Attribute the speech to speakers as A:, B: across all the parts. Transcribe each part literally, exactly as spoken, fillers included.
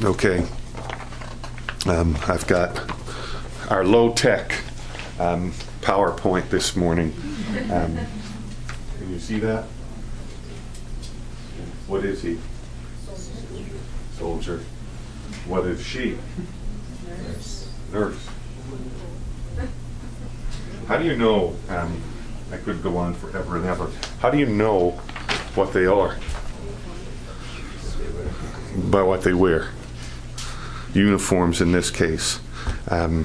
A: Okay. Um, I've got our low-tech um, PowerPoint this morning. Um, can you see that? What is he? Soldier. What is she? Nurse. Nurse. How do you know, um, I could go on forever and ever, how do you know what they are? By what they wear. Uniforms in this case. Um,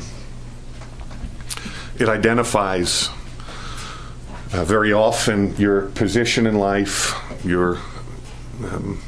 A: it identifies uh, very often your position in life, your um,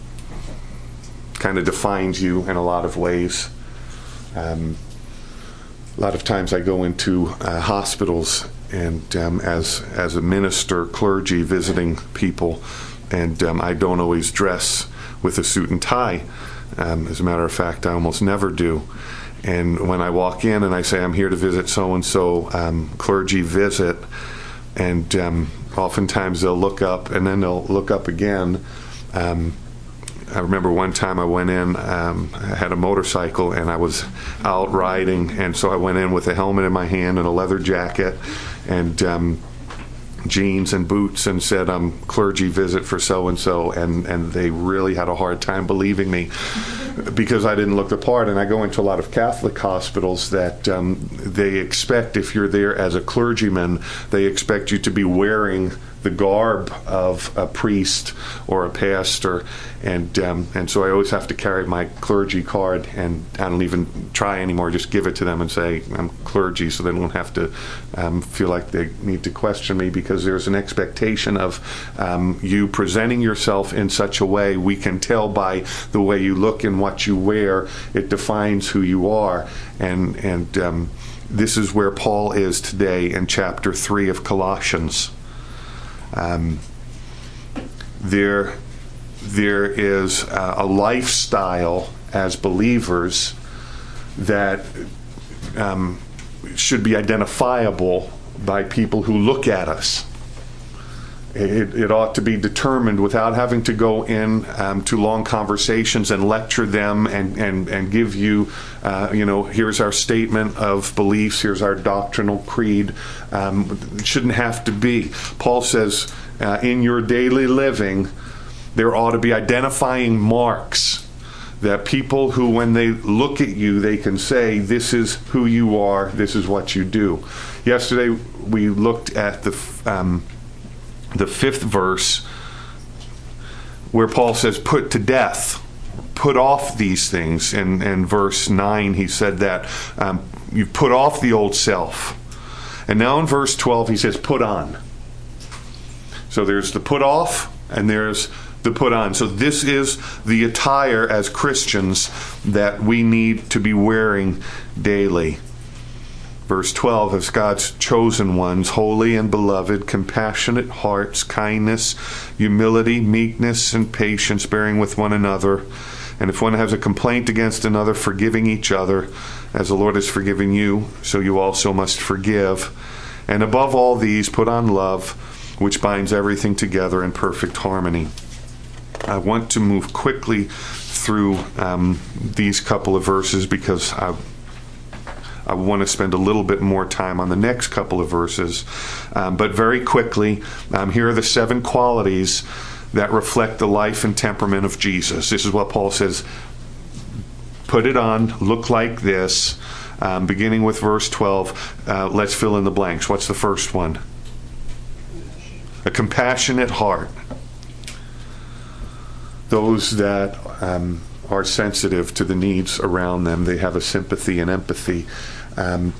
A: kind of defines you in a lot of ways. Um, a lot of times I go into uh, hospitals and um, as as a minister, clergy visiting people, and um, I don't always dress with a suit and tie. Um, as a matter of fact, I almost never do. And when I walk in and I say, I'm here to visit so-and-so, um, clergy visit, and um, oftentimes they'll look up and then they'll look up again. Um, I remember one time I went in, um, I had a motorcycle and I was out riding, and so I went in with a helmet in my hand and a leather jacket and um, jeans and boots and said, I'm um, clergy visit for so-and-so, and, and they really had a hard time believing me because I didn't look the part. And I go into a lot of Catholic hospitals that um, they expect, if you're there as a clergyman, they expect you to be wearing the garb of a priest or a pastor, and um, and so I always have to carry my clergy card, and I don't even try anymore, just give it to them and say I'm clergy, so they don't have to um, feel like they need to question me, because there's an expectation of um, you presenting yourself in such a way. We can tell by the way you look and what you wear, it defines who you are, and and um, this is where Paul is today in chapter three of Colossians. Um, there, there is a, a lifestyle as believers that um, should be identifiable by people who look at us. It, it ought to be determined without having to go in um, to long conversations and lecture them and, and, and give you, uh, you know, here's our statement of beliefs, here's our doctrinal creed. Um, it shouldn't have to be. Paul says, uh, in your daily living, there ought to be identifying marks that people who, when they look at you, they can say, this is who you are, this is what you do. Yesterday, we looked at the... Um, the fifth verse where Paul says, put to death, put off these things. And in verse nine, he said that um, you put off the old self. And now in verse twelve, he says, put on. So there's the put off and there's the put on. So this is the attire as Christians that we need to be wearing daily. Verse twelve, as God's chosen ones, holy and beloved, compassionate hearts, kindness, humility, meekness, and patience, bearing with one another. And if one has a complaint against another, forgiving each other, as the Lord has forgiven you, so you also must forgive. And above all these, put on love, which binds everything together in perfect harmony. I want to move quickly through um, these couple of verses because I I want to spend a little bit more time on the next couple of verses. Um, but very quickly, um, here are the seven qualities that reflect the life and temperament of Jesus. This is what Paul says. Put it on, look like this. Um, beginning with verse twelve, uh, let's fill in the blanks. What's the first one? A compassionate heart. Those that um, are sensitive to the needs around them, they have a sympathy and empathy. Um,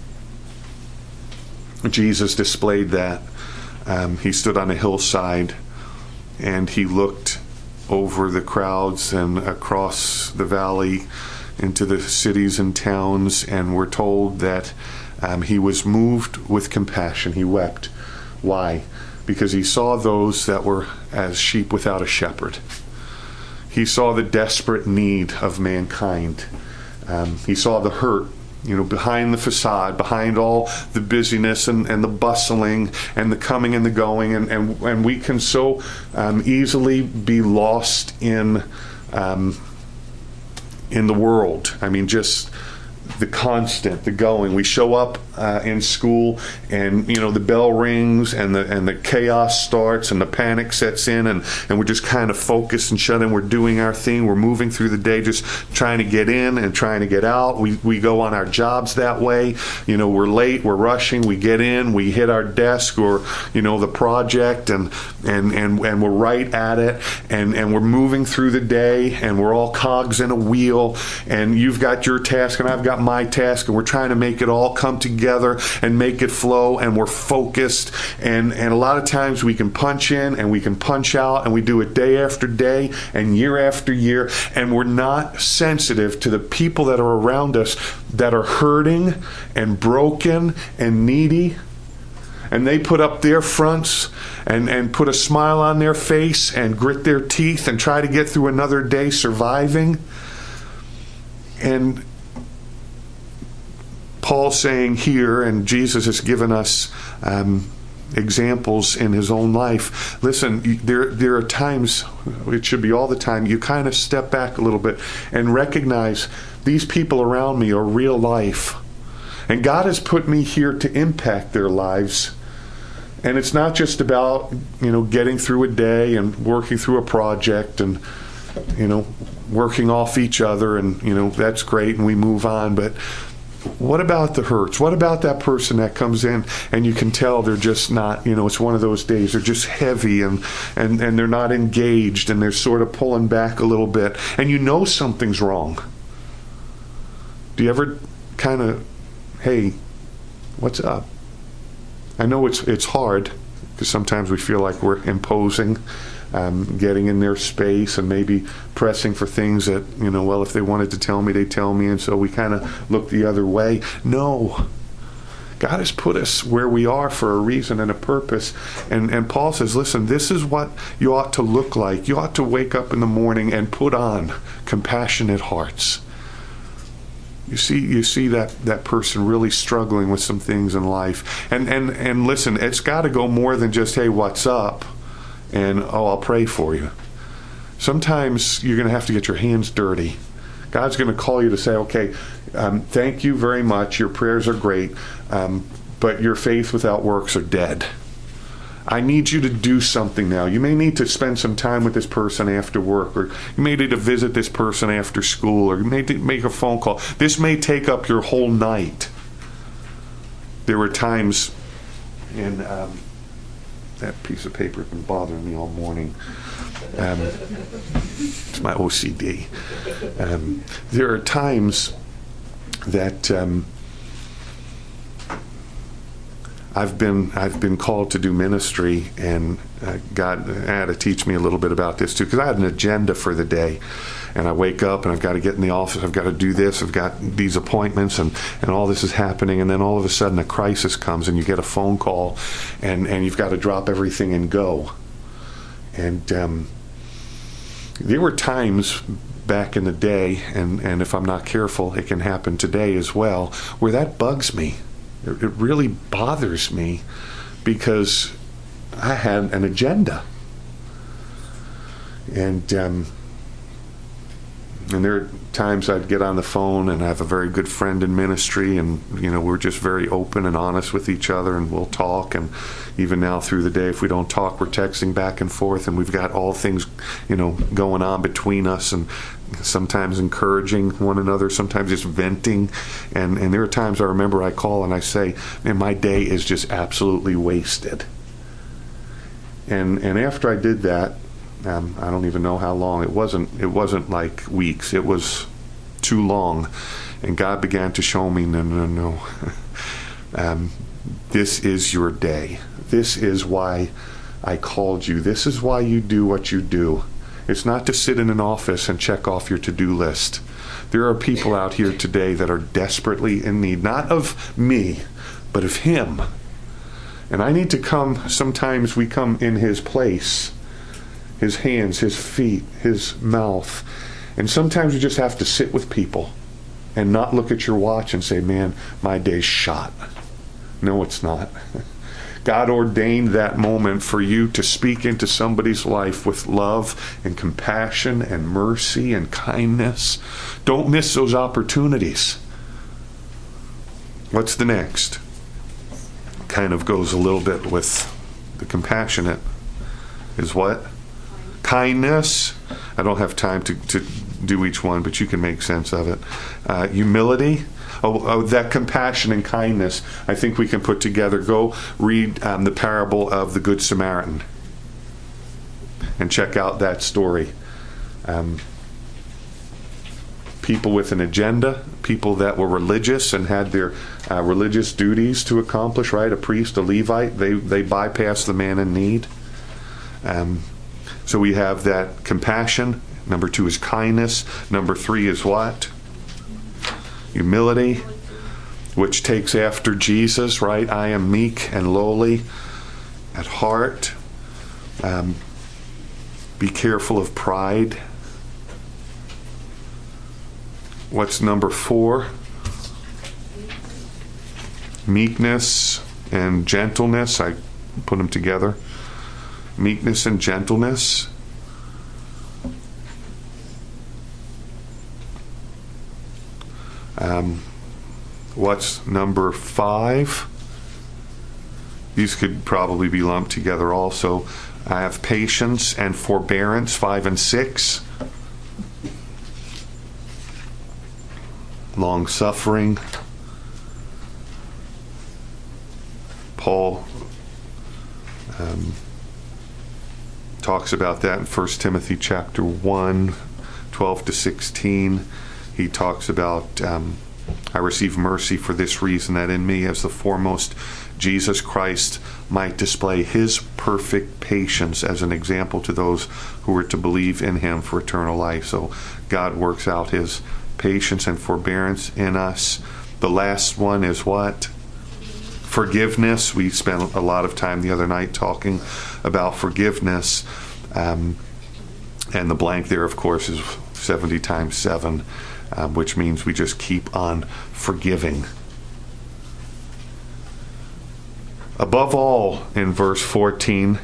A: Jesus displayed that. Um, he stood on a hillside and he looked over the crowds and across the valley into the cities and towns, and we're told that um, he was moved with compassion. He wept. Why? Because he saw those that were as sheep without a shepherd. He saw the desperate need of mankind. Um, he saw the hurt, you know, behind the facade, behind all the busyness and, and the bustling and the coming and the going. And, and, and we can so um, easily be lost in um, in the world. I mean, just the constant, the going. We show up uh, in school, and you know the bell rings, and the and the chaos starts, and the panic sets in, and, and we're just kind of focused and shut in. We're doing our thing. We're moving through the day, just trying to get in and trying to get out. We we go on our jobs that way. You know, we're late. We're rushing. We get in. We hit our desk or you know the project, and and and and we're right at it, and and we're moving through the day, and we're all cogs in a wheel. And you've got your task, and I've got my task, and we're trying to make it all come together and make it flow, and we're focused, and and a lot of times we can punch in and we can punch out, and we do it day after day and year after year, and we're not sensitive to the people that are around us that are hurting and broken and needy, and they put up their fronts and, and put a smile on their face and grit their teeth and try to get through another day surviving. And Paul's saying here, and Jesus has given us um, examples in his own life. Listen, there there are times, it should be all the time, you kind of step back a little bit and recognize these people around me are real life. And God has put me here to impact their lives. And it's not just about, you know, getting through a day and working through a project and, you know, working off each other, and, you know, that's great and we move on. But what about the hurts? What about that person that comes in and you can tell they're just not, you know, it's one of those days, they're just heavy and, and, and they're not engaged and they're sort of pulling back a little bit and you know something's wrong. Do you ever kind of, hey, what's up? I know it's it's hard because sometimes we feel like we're imposing, um, getting in their space and maybe pressing for things that, you know, well, if they wanted to tell me, they'd tell me, and so we kind of look the other way. No. God has put us where we are for a reason and a purpose. And, and Paul says, listen, this is what you ought to look like. You ought to wake up in the morning and put on compassionate hearts. You see, you see that, that person really struggling with some things in life. And, and, and listen, it's got to go more than just, hey, what's up? And, oh, I'll pray for you. Sometimes you're going to have to get your hands dirty. God's going to call you to say, okay, um, thank you very much. Your prayers are great, um, but your faith without works are dead. I need you to do something now. You may need to spend some time with this person after work, or you may need to visit this person after school, or you may make a phone call. This may take up your whole night. There were times, and um, that piece of paper has been bothering me all morning. Um, it's my O C D. Um, there are times that um, I've been I've been called to do ministry, and uh, God had to teach me a little bit about this too, because I had an agenda for the day, and I wake up and I've got to get in the office, I've got to do this, I've got these appointments, and, and all this is happening, and then all of a sudden a crisis comes, and you get a phone call, and, and you've got to drop everything and go. And um, there were times back in the day, and, and if I'm not careful, it can happen today as well, where that bugs me. It really bothers me because I had an agenda. And um, and there are times I'd get on the phone, and I have a very good friend in ministry, and you know we're just very open and honest with each other, and we'll talk. And even now through the day, if we don't talk, we're texting back and forth, and we've got all things, you know, going on between us, and sometimes encouraging one another, sometimes just venting. And, and there are times I remember I call and I say, man, my day is just absolutely wasted. And and after I did that, um, I don't even know how long. It wasn't, it wasn't like weeks. It was too long. And God began to show me, no, no, no. um, this is your day. This is why I called you. This is why you do what you do. It's not to sit in an office and check off your to-do list. There are people out here today that are desperately in need, not of me, but of Him. And I need to come, sometimes we come in His place, His hands, His feet, His mouth. And sometimes you just have to sit with people and not look at your watch and say, man, my day's shot. No, it's not. God ordained that moment for you to speak into somebody's life with love and compassion and mercy and kindness. Don't miss those opportunities. What's the next? Kind of goes a little bit with the compassionate. Is what? Kindness. I don't have time to, to do each one, but you can make sense of it. Uh, humility. Oh, oh, that compassion and kindness, I think we can put together. Go read um, the parable of the Good Samaritan and check out that story. Um, people with an agenda, people that were religious and had their uh, religious duties to accomplish, right? A priest, a Levite, they, they bypassed the man in need. Um, so we have that compassion. Number two is kindness. Number three is what? Humility, which takes after Jesus, right? I am meek and lowly at heart. Um, be careful of pride. What's number four? Meekness and gentleness. I put them together. Meekness and gentleness. Um, what's number five? These could probably be lumped together also. I have patience and forbearance, five and six. Long suffering. Paul um, talks about that in First Timothy chapter one, twelve to sixteen. He talks about, um, I receive mercy for this reason, that in me as the foremost Jesus Christ might display his perfect patience as an example to those who are to believe in him for eternal life. So God works out his patience and forbearance in us. The last one is what? Forgiveness. We spent a lot of time the other night talking about forgiveness. Um, and the blank there, of course, is seventy times seven. Um, which means we just keep on forgiving. Above all, in verse fourteen,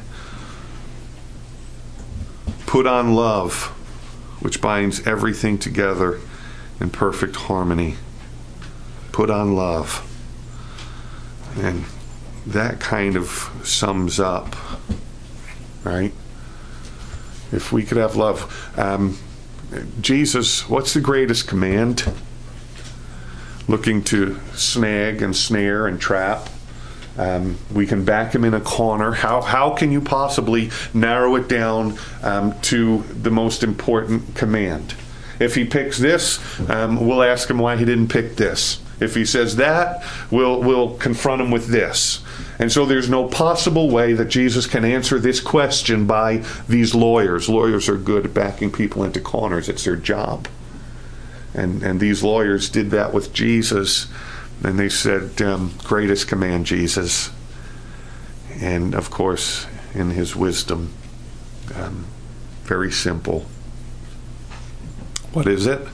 A: put on love, which binds everything together in perfect harmony. Put on love. And that kind of sums up, right? If we could have love. Um, Jesus, what's the greatest command? Looking to snag and snare and trap. Um, we can back him in a corner. How how can you possibly narrow it down um, to the most important command? If he picks this, um, we'll ask him why he didn't pick this. If he says that, we'll we'll confront him with this. And so there's no possible way that Jesus can answer this question by these lawyers. Lawyers are good at backing people into corners. It's their job. And and these lawyers did that with Jesus. And they said, um, greatest command, Jesus. And of course, in his wisdom, um, very simple. What is it?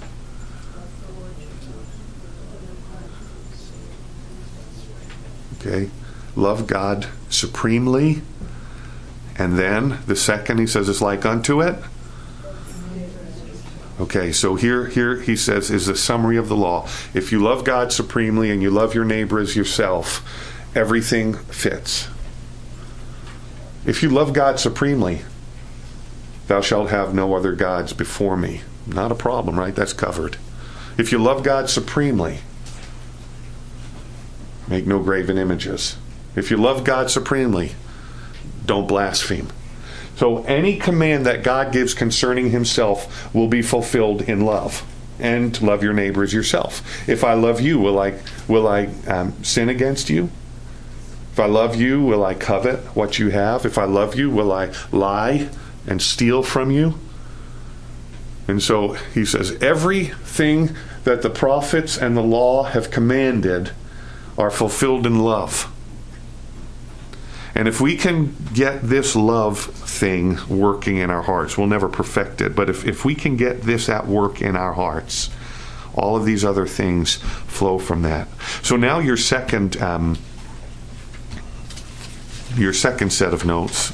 A: Okay. Love God supremely. And then the second he says is like unto it. Okay, so here here he says is a summary of the law. If you love God supremely and you love your neighbor as yourself, everything fits. If you love God supremely, thou shalt have no other gods before me. Not a problem, right? That's covered. If you love God supremely, make no graven images. If you love God supremely, don't blaspheme. So any command that God gives concerning himself will be fulfilled in love. And love your neighbor as yourself. If I love you, will I will I um, sin against you? If I love you, will I covet what you have? If I love you, will I lie and steal from you? And so he says, everything that the prophets and the law have commanded are fulfilled in love. And if we can get this love thing working in our hearts, we'll never perfect it, but if, if we can get this at work in our hearts, all of these other things flow from that. So now your second um, your second set of notes,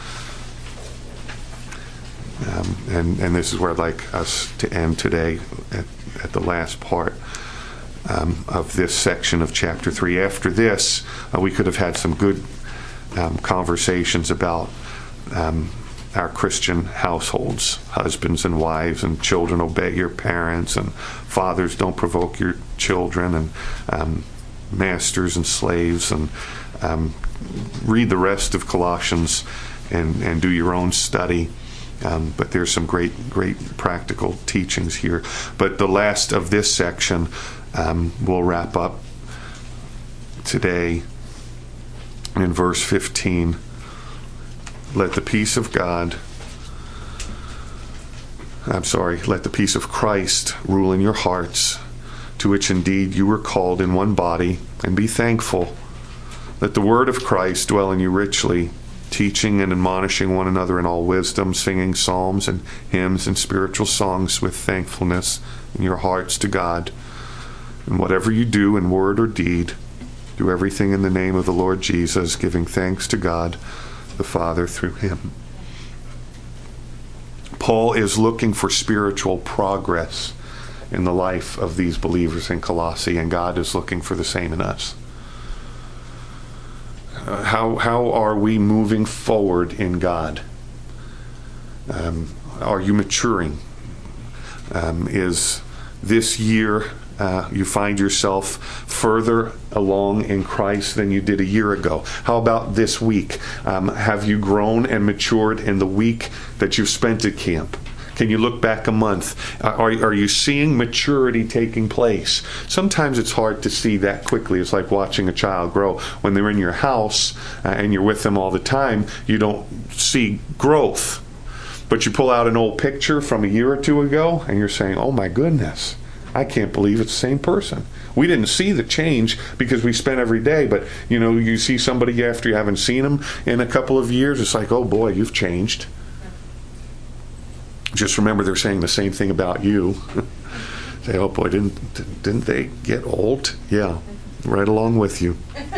A: um, and, and this is where I'd like us to end today at, at the last part um, of this section of chapter three. After this, uh, we could have had some good um, conversations about um, our Christian households, husbands and wives, and children obey your parents, and fathers don't provoke your children, and um, masters and slaves, and um, read the rest of Colossians and, and do your own study. Um, but there's some great, great practical teachings here. But the last of this section um, we'll wrap up today in verse fifteen. Let the peace of God, I'm sorry, let the peace of Christ rule in your hearts, to which indeed you were called in one body, and be thankful. Let the word of Christ dwell in you richly, teaching and admonishing one another in all wisdom, singing psalms and hymns and spiritual songs with thankfulness in your hearts to God. And whatever you do in word or deed, do everything in the name of the Lord Jesus, giving thanks to God the Father through him. Paul is looking for spiritual progress in the life of these believers in Colossae, and God is looking for the same in us. Uh, how how are we moving forward in God? Um, are you maturing? Um, is this year uh, you find yourself further along in Christ than you did a year ago? How about this week? Um, have you grown and matured in the week that you've spent at camp? Can you look back a month? Are, are you seeing maturity taking place? Sometimes it's hard to see that quickly. It's like watching a child grow. When they're in your house uh, and you're with them all the time, you don't see growth. But you pull out an old picture from a year or two ago and you're saying, oh my goodness, I can't believe it's the same person. We didn't see the change because we spent every day, but you know, you see somebody after you haven't seen them in a couple of years, it's like, oh boy, you've changed. Just remember they're saying the same thing about you. Say, oh boy, didn't didn't they get old? Yeah, right along with you.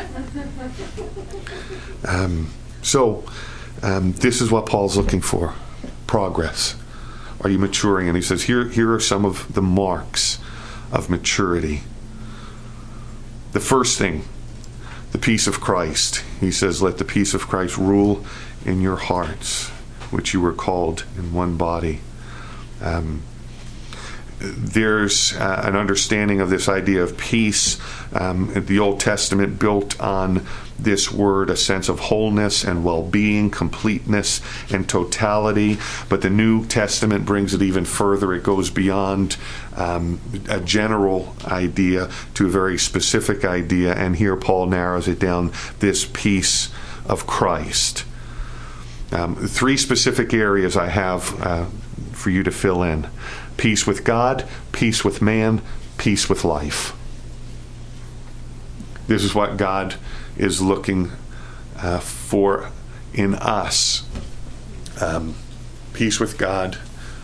A: Um, so um, this is what Paul's looking for: progress. Are you maturing? And he says, here here are some of the marks of maturity. The first thing, the peace of Christ. He says, let the peace of Christ rule in your hearts, which you were called in one body. Um, there's uh, an understanding of this idea of peace. Um, the Old Testament built on this word a sense of wholeness and well-being, completeness and totality. But the New Testament brings it even further. It goes beyond um, a general idea to a very specific idea. And here Paul narrows it down, this peace of Christ. Um, three specific areas I have uh, for you to fill in. Peace with God, peace with man, peace with life. This is what God is looking uh, for in us. Um, peace with God.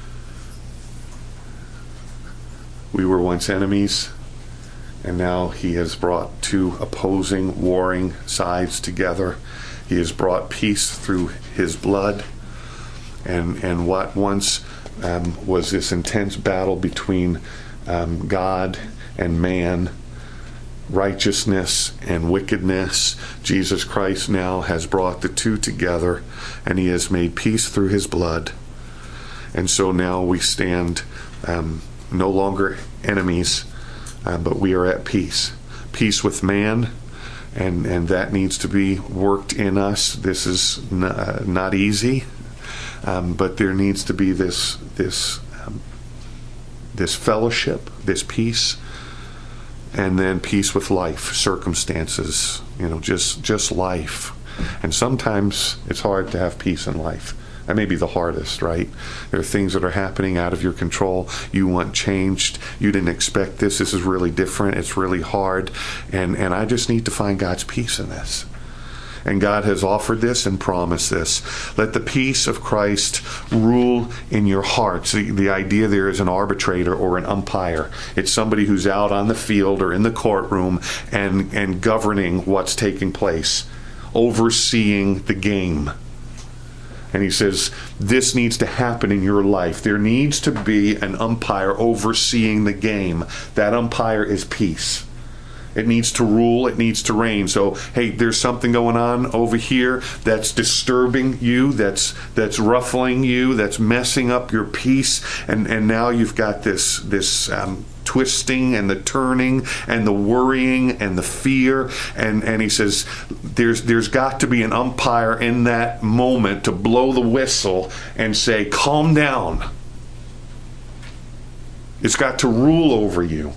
A: We were once enemies, and now he has brought two opposing, warring sides together. He has brought peace through his blood, and and what once um, was this intense battle between um, God and man, righteousness and wickedness, Jesus Christ now has brought the two together, and he has made peace through his blood. And so now we stand um, no longer enemies, uh, but we are at peace. Peace with man, and and that needs to be worked in us. This is n- uh, not easy, um, but there needs to be this this um, this fellowship, this peace, and then peace with life, circumstances, you know, just just life. And sometimes it's hard to have peace in life. That may be the hardest, right? There are things that are happening out of your control. You want changed. You didn't expect this. This is really different. It's really hard. And, and I just need to find God's peace in this. And God has offered this and promised this. Let the peace of Christ rule in your hearts. The, the idea there is an arbitrator or an umpire. It's somebody who's out on the field or in the courtroom and, and governing what's taking place. overseeing the game. And he says, this needs to happen in your life. There needs to be an umpire overseeing the game. That umpire is peace. It needs to rule. It needs to reign. So, hey, there's something going on over here that's disturbing you, that's that's ruffling you, that's messing up your peace. And, and now you've got this, this um, twisting and the turning and the worrying and the fear. And, and he says, there's there's got to be an umpire in that moment to blow the whistle and say, calm down. It's got to rule over you.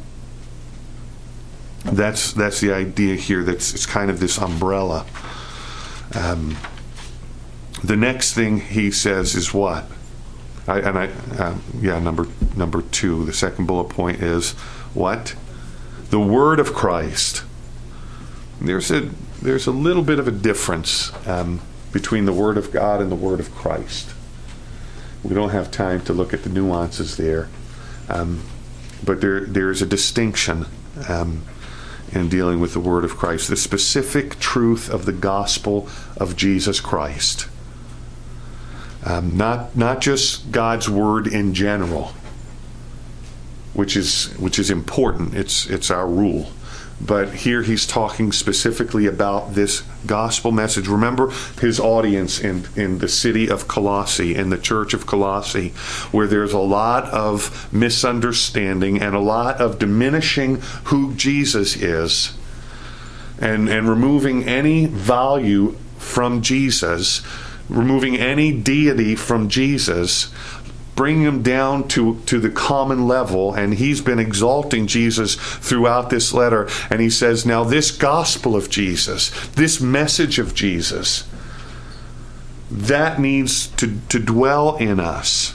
A: That's that's the idea here. That's it's kind of this umbrella. Um, the next thing he says is what? I, and I, uh, yeah, number number two. The second bullet point is what? The word of Christ. There's a there's a little bit of a difference um, between the word of God and the word of Christ. We don't have time to look at the nuances there, um, but there there is a distinction. Um, in dealing with the word of Christ, the specific truth of the gospel of Jesus Christ. Um, not not just God's word in general, which is which is important. It's it's our rule. But here he's talking specifically about this gospel message. Remember his audience in, in the city of Colossae, in the church of Colossae, where there's a lot of misunderstanding and a lot of diminishing who Jesus is, and, and removing any value from Jesus, removing any deity from Jesus, bring him down to, to the common level. And he's been exalting Jesus throughout this letter. And he says, now this gospel of Jesus, this message of Jesus, that needs to, to dwell in us.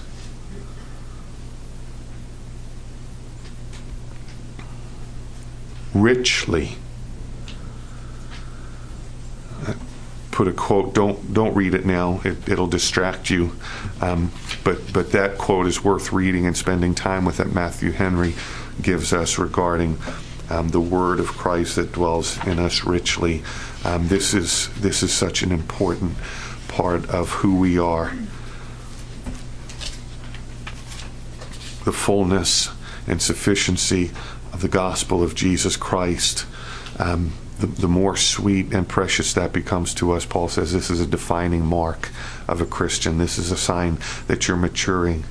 A: Richly. Put a quote. Don't don't read it now. It, it'll distract you. Um, but but that quote is worth reading and spending time with. That Matthew Henry gives us regarding um, the word of Christ that dwells in us richly. Um, this is this is such an important part of who we are. The fullness and sufficiency of the gospel of Jesus Christ. Um, The, the more sweet and precious that becomes to us. Paul says this is a defining mark of a Christian. This is a sign that you're maturing.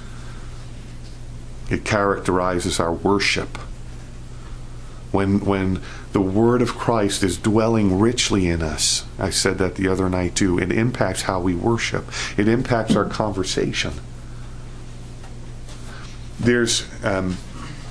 A: It characterizes our worship. When, when the word of Christ is dwelling richly in us, I said that the other night too, it impacts how we worship. It impacts our conversation. There's... Um,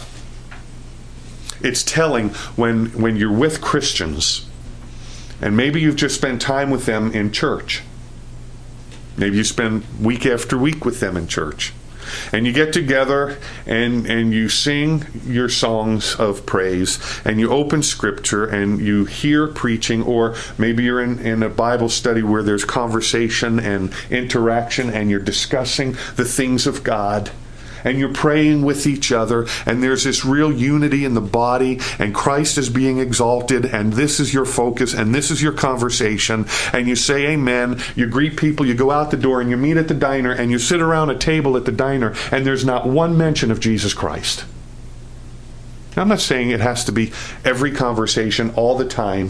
A: It's telling when when you're with Christians, and maybe you've just spent time with them in church. Maybe you spend week after week with them in church. And you get together and, and you sing your songs of praise, and you open Scripture and you hear preaching, or maybe you're in, in a Bible study where there's conversation and interaction and you're discussing the things of God. And you're praying with each other, and there's this real unity in the body, and Christ is being exalted, and this is your focus, and this is your conversation, and you say amen, you greet people, you go out the door, and you meet at the diner, and you sit around a table at the diner, and there's not one mention of Jesus Christ. Now, I'm not saying it has to be every conversation all the time,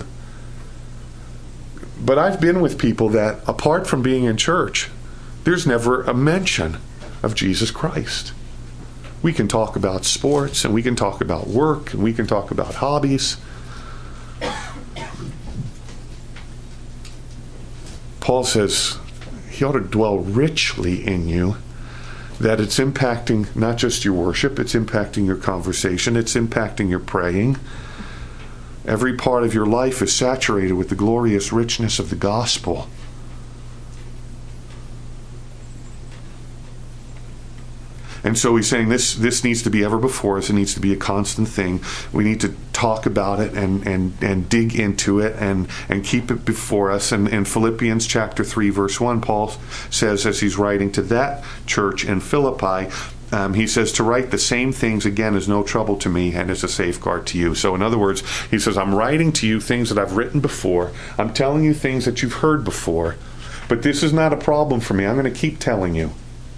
A: but I've been with people that, apart from being in church, there's never a mention of Jesus Christ. We can talk about sports, and we can talk about work, and we can talk about hobbies. Paul says he ought to dwell richly in you, that it's impacting not just your worship, it's impacting your conversation, it's impacting your praying. Every part of your life is saturated with the glorious richness of the gospel. And so he's saying this this needs to be ever before us. It needs to be a constant thing. We need to talk about it and and, and dig into it and, and keep it before us. And in Philippians chapter three, verse one, Paul says, as he's writing to that church in Philippi, Um, he says, to write the same things again is no trouble to me and is a safeguard to you. So in other words, he says, I'm writing to you things that I've written before. I'm telling you things that you've heard before. But this is not a problem for me. I'm going to keep telling you.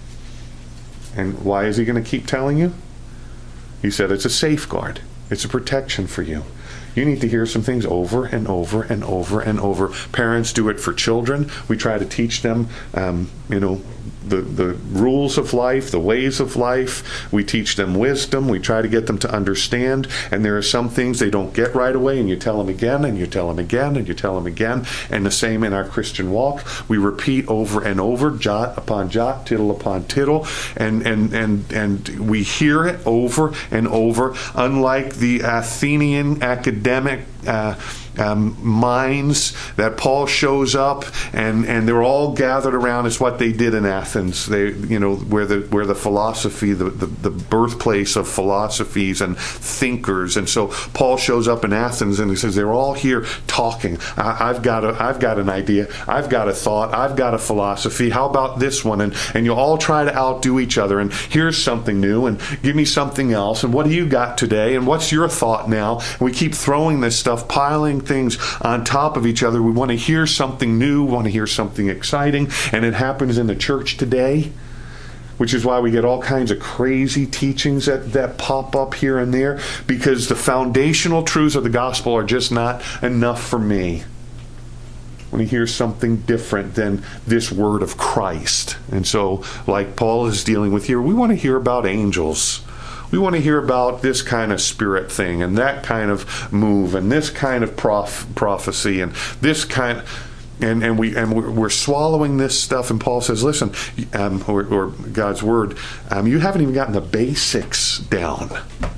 A: And why is he going to keep telling you? He said it's a safeguard. It's a protection for you. You need to hear some things over and over and over and over. Parents do it for children. We try to teach them, um, you know, the, the rules of life, the ways of life. We teach them wisdom. We try to get them to understand. And there are some things they don't get right away, and you tell them again, and you tell them again, and you tell them again. And the same in our Christian walk. We repeat over and over, jot upon jot, tittle upon tittle, and and and and we hear it over and over. Unlike the Athenian academic uh, um, minds that Paul shows up, and and they're all gathered around. It's what they did in Athens. They, you know, where the where the philosophy, the, the the birthplace of philosophies and thinkers. And so Paul shows up in Athens, and he says they're all here talking. I, I've got a I've got an idea. I've got a thought. I've got a philosophy. How about this one? And and you all try to outdo each other. And here's something new. And give me something else. And what do you got today? And what's your thought now? And we keep throwing this stuff, piling things on top of each other. We want to hear something new. We want to hear something exciting. And it happens in the church today, which is why we get all kinds of crazy teachings that, that pop up here and there, because the foundational truths of the gospel are just not enough for me. When he hears something different than this word of Christ. And so, like Paul is dealing with here, we want to hear about angels. We want to hear about this kind of spirit thing, and that kind of move, and this kind of prof- prophecy, and this kind, and and we and we're, we're swallowing this stuff. And Paul says, "Listen, um, or, or God's word, um, you haven't even gotten the basics down.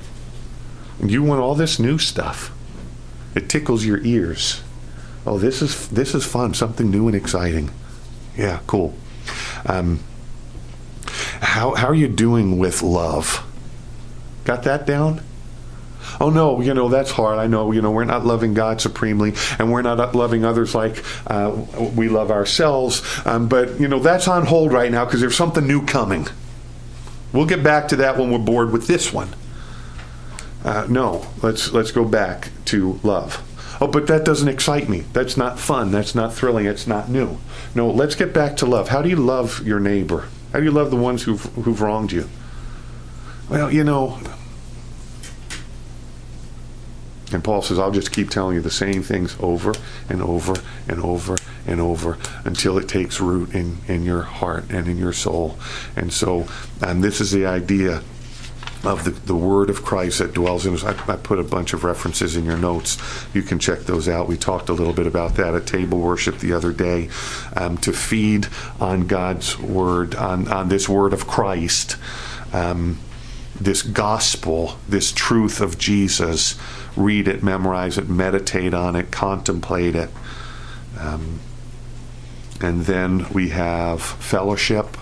A: You want all this new stuff. It tickles your ears. Oh, this is this is fun, something new and exciting. Yeah, cool. Um, how how are you doing with love? Got that down? Oh no, you know, that's hard. I know, you know, we're not loving God supremely, and we're not loving others like uh, we love ourselves. Um, but, you know, that's on hold right now because there's something new coming. We'll get back to that when we're bored with this one. Uh, no, let's let's go back to love. Oh, but that doesn't excite me. That's not fun. That's not thrilling. It's not new. No, let's get back to love. How do you love your neighbor? How do you love the ones who've, who've wronged you? Well, you know, and Paul says, I'll just keep telling you the same things over and over and over and over until it takes root in, in your heart and in your soul. And so, and this is the idea of the, the word of Christ that dwells in us. I, I put a bunch of references in your notes. You can check those out. We talked a little bit about that at table worship the other day. Um, to feed on God's word, on, on this word of Christ, um, this gospel, this truth of Jesus. Read it, memorize it, meditate on it, contemplate it. Um, and then we have fellowship.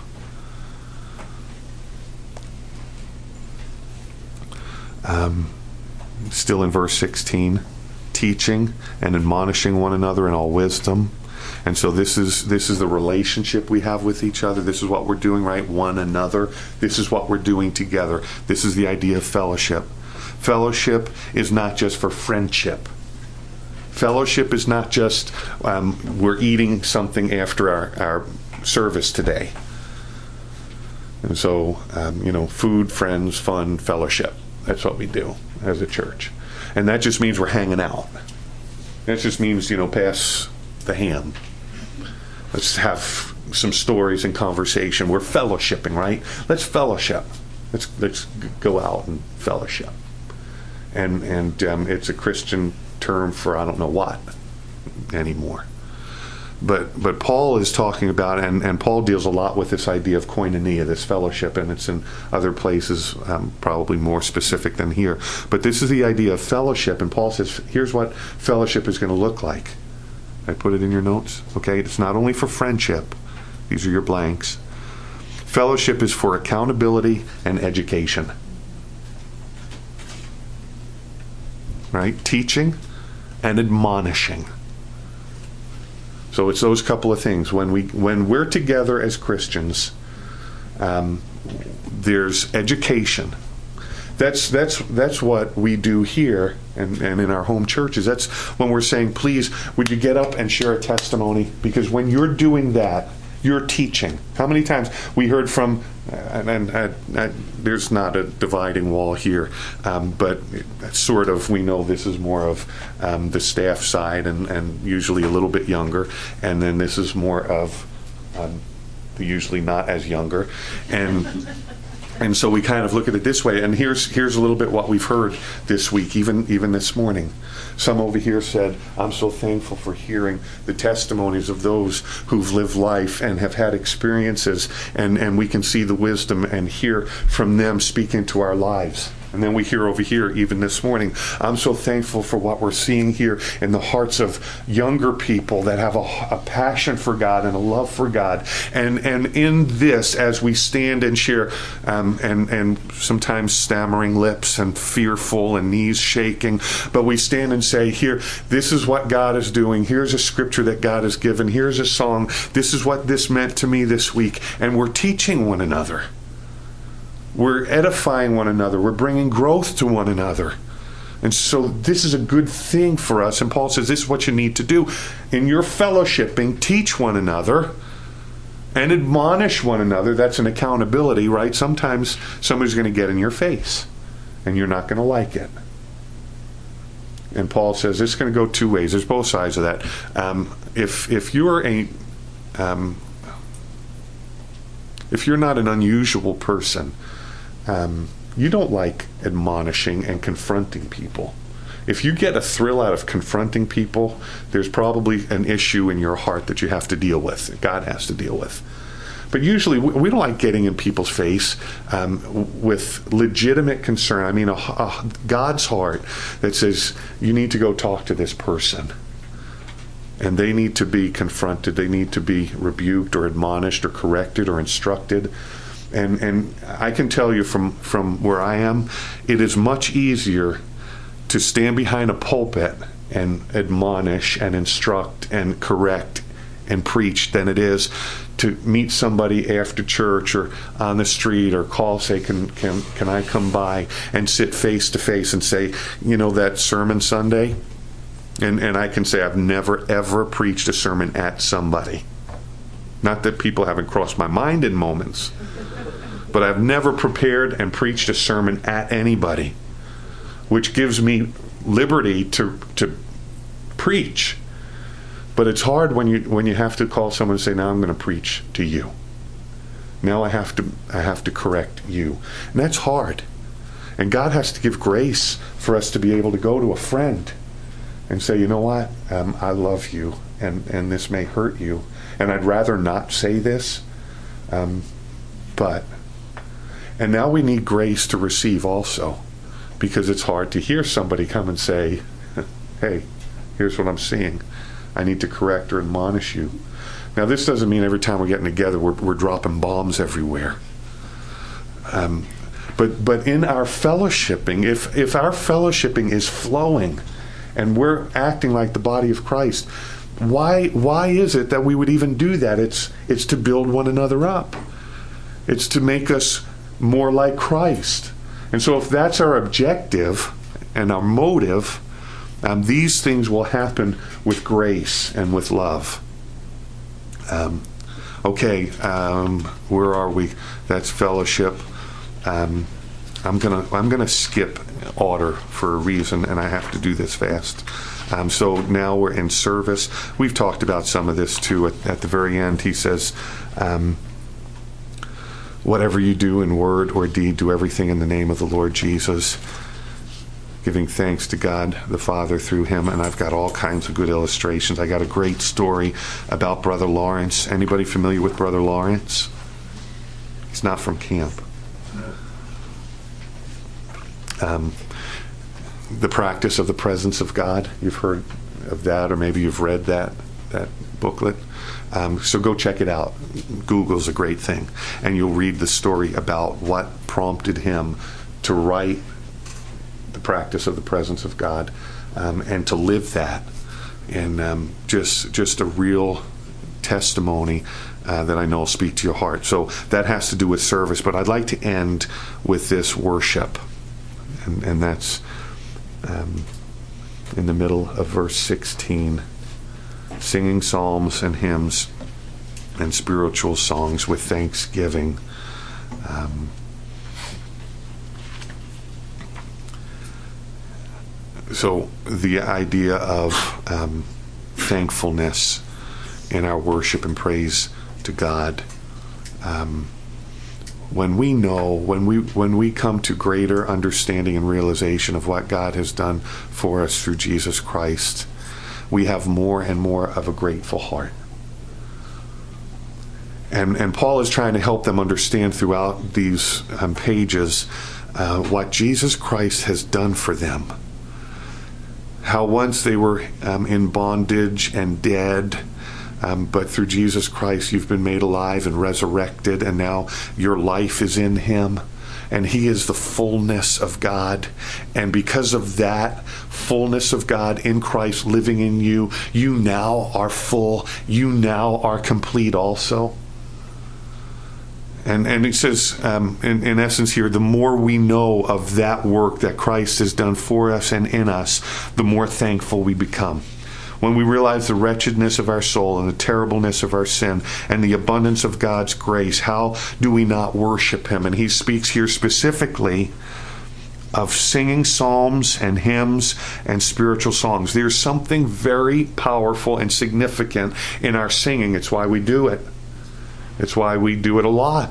A: Um, still in verse sixteen, teaching and admonishing one another in all wisdom. And so this is this is the relationship we have with each other. This is what we're doing, right? One another. This is what we're doing together. This is the idea of fellowship. Fellowship is not just for friendship. Fellowship is not just um, we're eating something after our, our service today. And so, um, you know, food, friends, fun, fellowship. That's what we do as a church. And that just means we're hanging out. That just means, you know, pass the ham. Let's have some stories and conversation. We're fellowshipping, right? Let's fellowship. Let's let's go out and fellowship. And and um, it's a Christian term for I don't know what anymore. But but Paul is talking about, and, and Paul deals a lot with this idea of koinonia, this fellowship, and it's in other places, um, probably more specific than here. But this is the idea of fellowship, and Paul says, here's what fellowship is going to look like. I put it in your notes. Okay, it's not only for friendship. These are your blanks. Fellowship is for accountability and education. Right? Teaching and admonishing. So it's those couple of things. When we when we're together as Christians, um, there's education. That's that's that's what we do here and, and in our home churches. That's when we're saying, please, would you get up and share a testimony? Because when you're doing that, you're teaching. How many times we heard from, and, and I, I, there's not a dividing wall here, um, but sort of we know this is more of um, the staff side and, and usually a little bit younger, and then this is more of um, the usually not as younger. And And so we kind of look at it this way. And here's here's a little bit what we've heard this week, even even this morning. Some over here said, I'm so thankful for hearing the testimonies of those who've lived life and have had experiences, and, and we can see the wisdom and hear from them speaking to our lives. And then we hear over here, even this morning, I'm so thankful for what we're seeing here in the hearts of younger people that have a, a passion for God and a love for God. And and in this, as we stand and share, um, and, and sometimes stammering lips and fearful and knees shaking, but we stand and say, here, this is what God is doing. Here's a scripture that God has given. Here's a song. This is what this meant to me this week. And we're teaching one another. We're edifying one another. We're bringing growth to one another. And so this is a good thing for us. And Paul says this is what you need to do. In your fellowshipping, teach one another and admonish one another. That's an accountability, right? Sometimes somebody's going to get in your face and you're not going to like it. And Paul says it's going to go two ways. There's both sides of that. Um, if if you're a um, if you're not an unusual person, Um, you don't like admonishing and confronting people. If you get a thrill out of confronting people, there's probably an issue in your heart that you have to deal with, that God has to deal with. But usually we don't like getting in people's face um, with legitimate concern. I mean, a, a God's heart that says, you need to go talk to this person. And they need to be confronted. They need to be rebuked or admonished or corrected or instructed. And and I can tell you from, from where I am, it is much easier to stand behind a pulpit and admonish and instruct and correct and preach than it is to meet somebody after church or on the street or call, say, can can can I come by and sit face to face and say, you know, that sermon Sunday? And and I can say I've never, ever preached a sermon at somebody. Not that people haven't crossed my mind in moments. But I've never prepared and preached a sermon at anybody, which gives me liberty to to preach. But it's hard when you when you have to call someone and say, now I'm going to preach to you. Now I have to I have to correct you. And that's hard. And God has to give grace for us to be able to go to a friend and say, you know what, um, I love you, and, and this may hurt you. And I'd rather not say this, um, but... And now we need grace to receive also, because it's hard to hear somebody come and say, hey, here's what I'm seeing. I need to correct or admonish you. Now, this doesn't mean every time we're getting together we're, we're dropping bombs everywhere. Um, but but in our fellowshipping, if, if our fellowshipping is flowing and we're acting like the body of Christ, why why is it that we would even do that? It's it's to build one another up. It's to make us more like Christ. And so if that's our objective and our motive, um, these things will happen with grace and with love. Um, okay, um, where are we? That's fellowship. Um, I'm gonna I'm gonna skip order for a reason, and I have to do this fast. Um, so now we're in service. We've talked about some of this too. At, at the very end, he says, Um, whatever you do in word or deed, do everything in the name of the Lord Jesus, giving thanks to God the Father through him. And I've got all kinds of good illustrations. I got a great story about Brother Lawrence. Anybody familiar with Brother Lawrence? He's not from camp. Um, the practice of the presence of God. You've heard of that, or maybe you've read that that booklet. Um, so go check it out. Google's a great thing. And you'll read the story about what prompted him to write the practice of the presence of God um, and to live that. And um, just just a real testimony uh, that I know will speak to your heart. So that has to do with service, but I'd like to end with this worship. And, and that's um, in the middle of verse sixteen. Singing psalms and hymns and spiritual songs with thanksgiving. Um, so the idea of um, thankfulness in our worship and praise to God. Um, when we know, when we when we come to greater understanding and realization of what God has done for us through Jesus Christ, we have more and more of a grateful heart. And and Paul is trying to help them understand throughout these um, pages uh, what Jesus Christ has done for them. How once they were um, in bondage and dead, um, but through Jesus Christ you've been made alive and resurrected, and now your life is in him. And he is the fullness of God. And because of that fullness of God in Christ living in you, you now are full. You now are complete also. And and he says, um, in, in essence here, the more we know of that work that Christ has done for us and in us, the more thankful we become. When we realize the wretchedness of our soul and the terribleness of our sin and the abundance of God's grace, how do we not worship him? And he speaks here specifically of singing psalms and hymns and spiritual songs. There's something very powerful and significant in our singing. It's why we do it. It's why we do it a lot.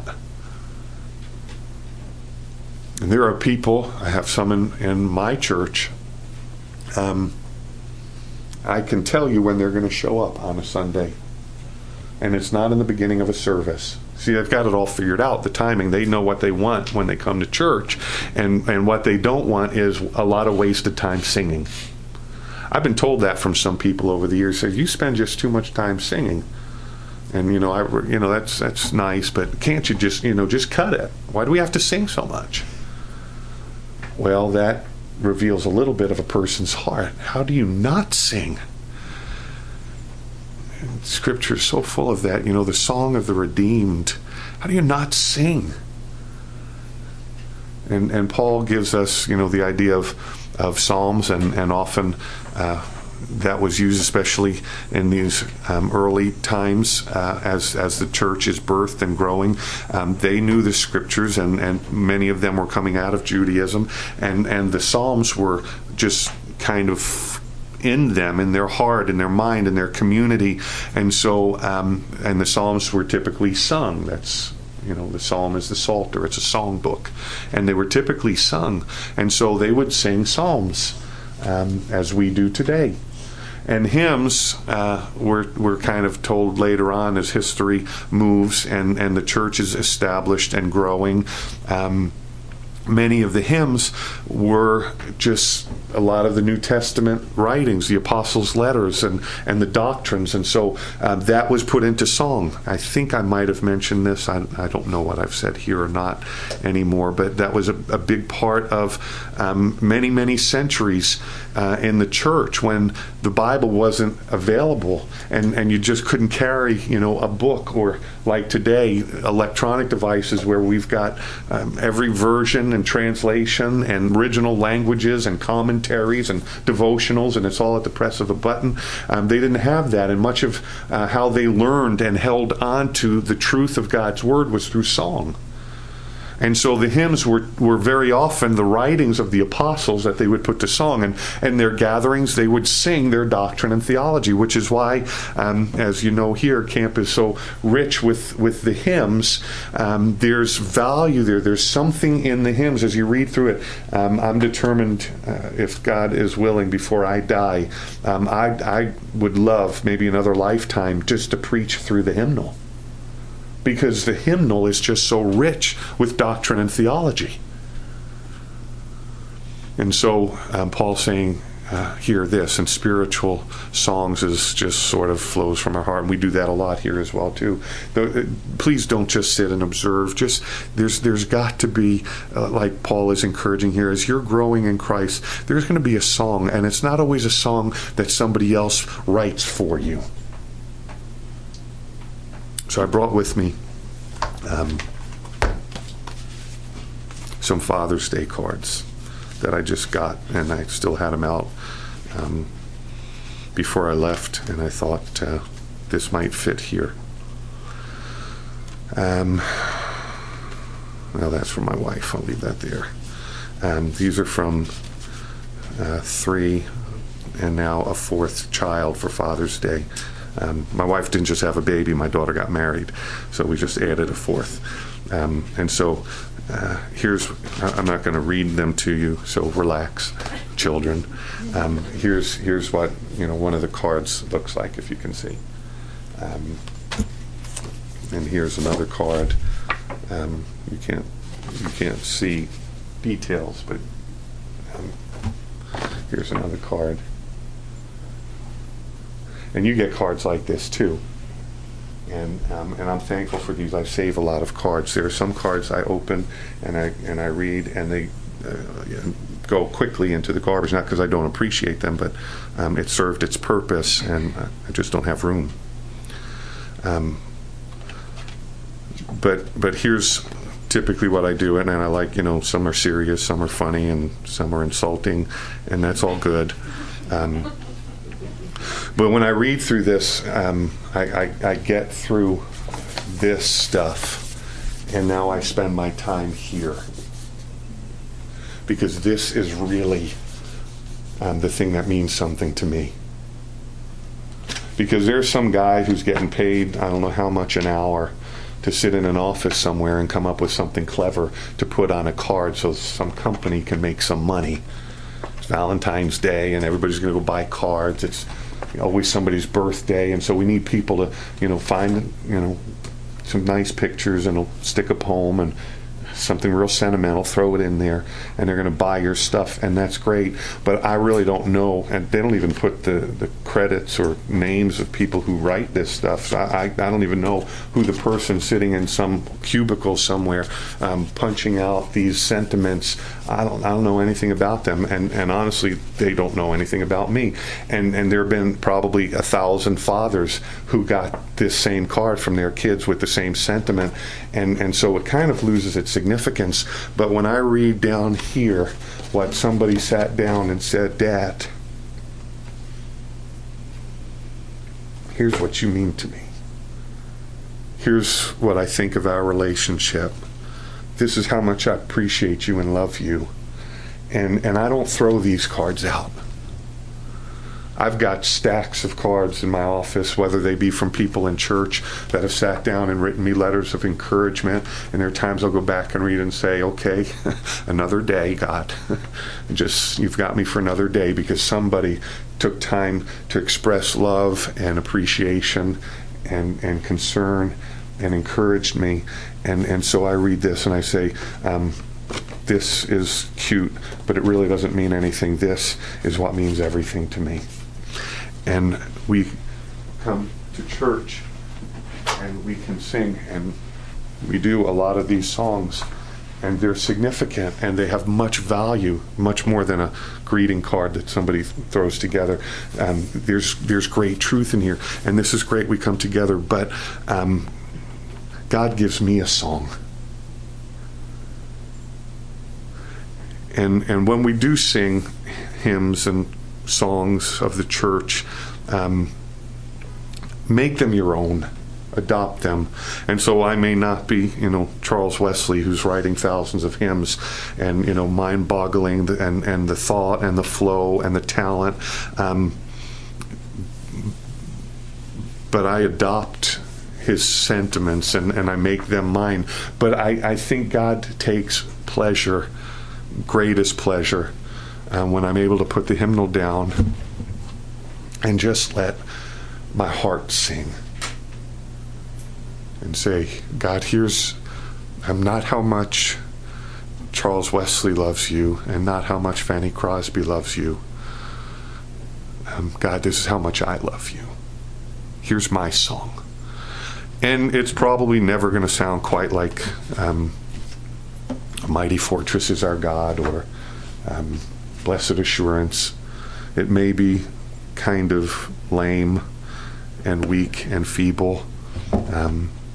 A: And there are people, I have some in, in my church, um, I can tell you when they're going to show up on a Sunday. And it's not in the beginning of a service. See, they've got it all figured out, the timing. They know what they want when they come to church. And, and what they don't want is a lot of wasted time singing. I've been told that from some people over the years. Say, you spend just too much time singing. And, you know, I, you know, that's that's nice, but can't you just, you know, just cut it? Why do we have to sing so much? Well, that reveals a little bit of a person's heart. How do you not sing? And Scripture is so full of that. You know, the song of the redeemed. How do you not sing? And and Paul gives us, you know, the idea of of psalms, and and often uh, that was used especially in these um, early times uh, as as the church is birthed and growing. Um, they knew the Scriptures, and, and many of them were coming out of Judaism, and, and the Psalms were just kind of in them, in their heart, in their mind, in their community. And so, um, and the Psalms were typically sung. That's You know, the psalm is the Psalter. It's a song book. And they were typically sung. And so they would sing psalms, um, as we do today. And hymns, uh, we're, we're kind of told later on as history moves and, and the church is established and growing. Um, many of the hymns were just a lot of the New Testament writings, the apostles' letters and, and the doctrines. And so uh, that was put into song. I think I might have mentioned this. I, I don't know what I've said here or not anymore, but that was a, a big part of um, many, many centuries uh, in the church when the Bible wasn't available and, and you just couldn't carry, you know, a book, or like today, electronic devices where we've got um, every version and translation and original languages and commentaries and devotionals, and it's all at the press of a button. Um, they didn't have that, and much of uh, how they learned and held on to the truth of God's Word was through song. And so the hymns were, were very often the writings of the apostles that they would put to song. And in their gatherings, they would sing their doctrine and theology, which is why, um, as you know here, camp is so rich with, with the hymns. Um, there's value there. There's something in the hymns as you read through it. Um, I'm determined, uh, if God is willing, before I die, um, I, I would love maybe another lifetime just to preach through the hymnal. Because the hymnal is just so rich with doctrine and theology. And so um, Paul's saying uh, here this, and spiritual songs is just sort of flows from our heart. And we do that a lot here as well too. The, uh, please don't just sit and observe. Just there's there's got to be, uh, like Paul is encouraging here, as you're growing in Christ, there's going to be a song, and it's not always a song that somebody else writes for you. so I brought with me um, some Father's Day cards that I just got, and I still had them out um, before I left, and I thought uh, this might fit here. Um, well, that's from my wife. I'll leave that there. Um, these are from uh, three and now a fourth child for Father's Day. Um, my wife didn't just have a baby, my daughter got married, so we just added a fourth. Um, and so uh, here's, I'm not going to read them to you, so relax, children. Um, here's here's what, you know, one of the cards looks like, if you can see. Um, and here's another card. Um, you can't you can't see details, but um, here's another card. And you get cards like this too. And um, and I'm thankful for these. I save a lot of cards. There are some cards I open and I and I read, and they uh, go quickly into the garbage. Not because I don't appreciate them, but um, it served its purpose, and I just don't have room. Um, but but here's typically what I do, and, and I like, you know, some are serious, some are funny, and some are insulting, and that's all good. Um, But when I read through this, um, I, I, I get through this stuff, and now I spend my time here. Because this is really um, the thing that means something to me. Because there's some guy who's getting paid, I don't know how much an hour, to sit in an office somewhere and come up with something clever to put on a card so some company can make some money. It's Valentine's Day, and everybody's going to go buy cards. It's always somebody's birthday, and so we need people to, you know, find, you know, some nice pictures, and stick a poem and something real sentimental, throw it in there, and they're going to buy your stuff, and that's great. But I really don't know, and they don't even put the, the credits or names of people who write this stuff. So I, I, I don't even know who the person sitting in some cubicle somewhere um, punching out these sentiments. I don't I don't know anything about them, and, and honestly, they don't know anything about me. And and there have been probably a thousand fathers who got this same card from their kids with the same sentiment, and, and so it kind of loses its significance. But when I read down here what somebody sat down and said, Dad, here's what you mean to me. Here's what I think of our relationship. This is how much I appreciate you and love you. And and I don't throw these cards out. I've got stacks of cards in my office, whether they be from people in church that have sat down and written me letters of encouragement. And there are times I'll go back and read and say, okay, another day, God. Just, you've got me for another day, because somebody took time to express love and appreciation and, and concern and encouraged me. And, and so I read this and I say, um, this is cute, but it really doesn't mean anything. This is what means everything to me. And we come to church and we can sing, and we do a lot of these songs, and they're significant, and they have much value, much more than a greeting card that somebody throws together. Um, there's there's great truth in here, and this is great. We come together, but um, God gives me a song. And and when we do sing hymns and songs of the church, um, make them your own, adopt them. And so I may not be, you know, Charles Wesley, who's writing thousands of hymns, and, you know, mind-boggling, the, and and the thought and the flow and the talent, um, but I adopt his sentiments and, and I make them mine. But I, I think God takes pleasure, greatest pleasure, um, when I'm able to put the hymnal down and just let my heart sing and say, God, here's, I'm not how much Charles Wesley loves you, and not how much Fanny Crosby loves you. Um, God, this is how much I love you. Here's my song. And it's probably never going to sound quite like um, Mighty Fortress is Our God, or um, Blessed Assurance. It may be kind of lame and weak and feeble, um,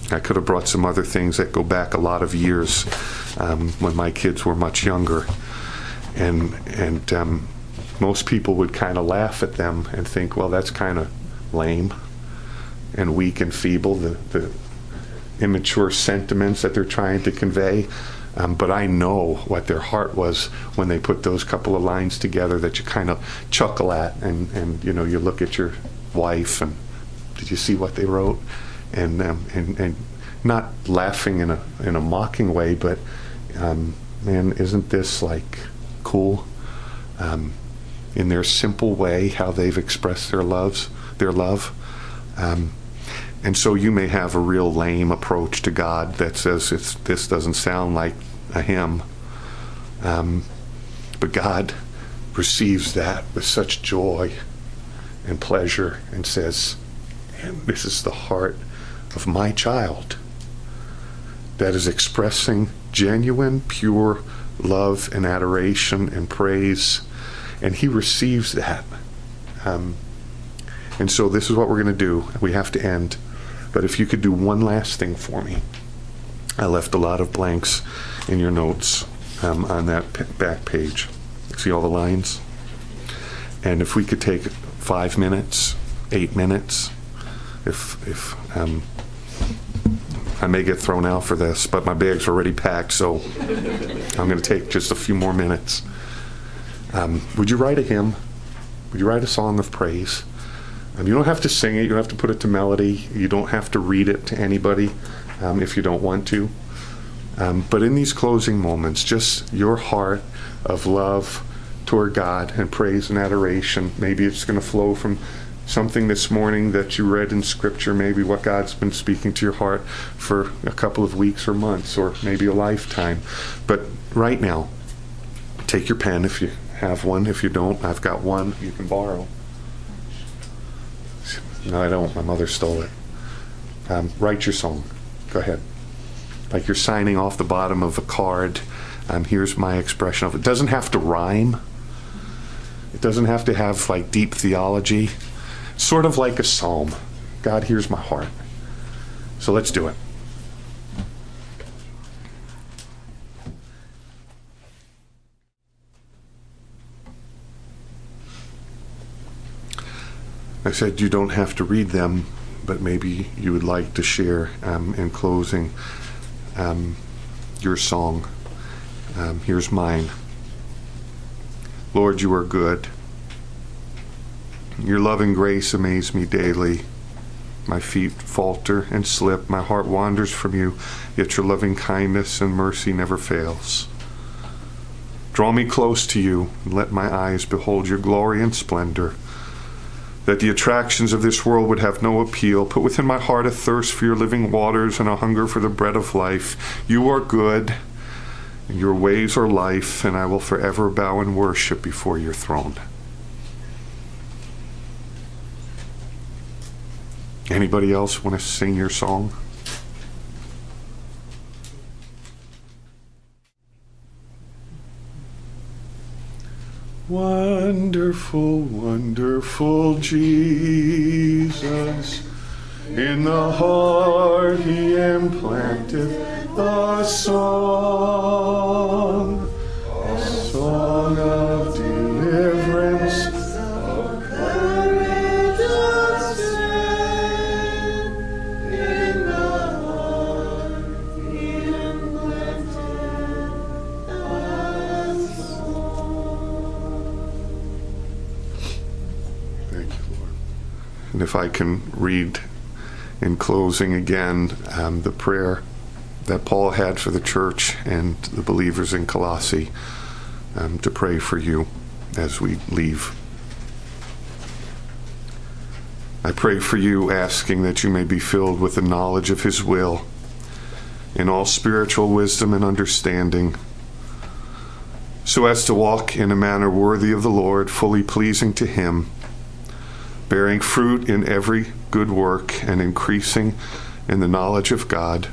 A: I could have brought some other things that go back a lot of years, um, when my kids were much younger. And, and um, most people would kind of laugh at them and think, well, that's kind of lame and weak and feeble, the, the immature sentiments that they're trying to convey. Um, but I know what their heart was when they put those couple of lines together that you kind of chuckle at, and, and you know, you look at your wife and, did you see what they wrote? And um, and and not laughing in a in a mocking way, but um, man, isn't this like cool? Um, in their simple way, how they've expressed their loves, their love. Um, And so you may have a real lame approach to God that says, it's, this doesn't sound like a hymn. Um, but God receives that with such joy and pleasure and says, man, this is the heart of my child that is expressing genuine, pure love and adoration and praise. And he receives that. Um, and so this is what we're going to do. We have to end. But if you could do one last thing for me. I left a lot of blanks in your notes um, on that p- back page. See all the lines? And if we could take five minutes, eight minutes, if if um, I may get thrown out for this, but my bag's already packed, so I'm going to take just a few more minutes. Um, would you write a hymn? Would you write a song of praise? Um, you don't have to sing it. You don't have to put it to melody. You don't have to read it to anybody um, if you don't want to. Um, but in these closing moments, just your heart of love toward God and praise and adoration. Maybe it's going to flow from something this morning that you read in Scripture, maybe what God's been speaking to your heart for a couple of weeks or months, or maybe a lifetime. But right now, take your pen if you have one. If you don't, I've got one you can borrow. No, I don't. My mother stole it. Um, write your song. Go ahead. Like you're signing off the bottom of a card. Um, here's my expression of it. It doesn't have to rhyme. It doesn't have to have like deep theology. Sort of like a psalm. God, here's my heart. So let's do it. I said you don't have to read them, but maybe you would like to share um, in closing um, your song. Um, here's mine. Lord, you are good. Your loving grace amazes me daily. My feet falter and slip. My heart wanders from you, yet your loving kindness and mercy never fails. Draw me close to you, and let my eyes behold your glory and splendor, that the attractions of this world would have no appeal. Put within my heart a thirst for your living waters and a hunger for the bread of life. You are good, and your ways are life, and I will forever bow in worship before your throne. Anybody else want to sing your song? Wonderful, wonderful Jesus, in the heart he implanted a song, a song of deliverance, of courage, of strength. In the heart he implanted a song. Thank you, Lord. And if I can read in closing again um, the prayer that Paul had for the church and the believers in Colossae, um, to pray for you as we leave. I pray for you, asking that you may be filled with the knowledge of his will in all spiritual wisdom and understanding, so as to walk in a manner worthy of the Lord, fully pleasing to him, bearing fruit in every good work and increasing in the knowledge of God.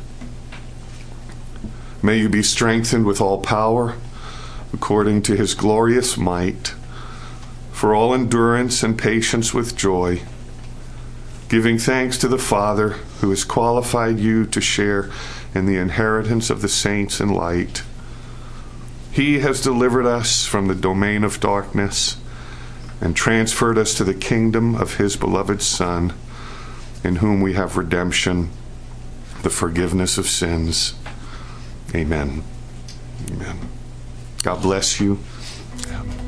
A: May you be strengthened with all power according to his glorious might, for all endurance and patience with joy, giving thanks to the Father who has qualified you to share in the inheritance of the saints in light. He has delivered us from the domain of darkness and transferred us to the kingdom of his beloved Son, in whom we have redemption, the forgiveness of sins. Amen. Amen. God bless you.